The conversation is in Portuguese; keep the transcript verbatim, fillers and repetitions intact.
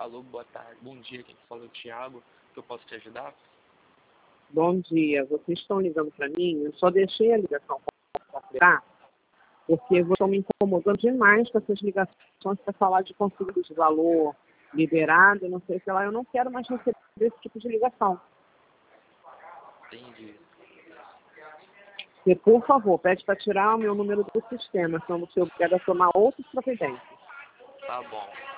Alô, boa tarde. Bom dia, quem fala é o Thiago. Que eu posso te ajudar? Bom dia, vocês estão ligando para mim? Eu só deixei a ligação completar, porque vocês estão me incomodando demais com essas ligações para falar de consigo de valor liberado, não sei o que lá. Eu não quero mais receber esse tipo de ligação. Entendi. E, por favor, pede para tirar o meu número do sistema, senão você é obrigada a tomar outras providências. Tá bom.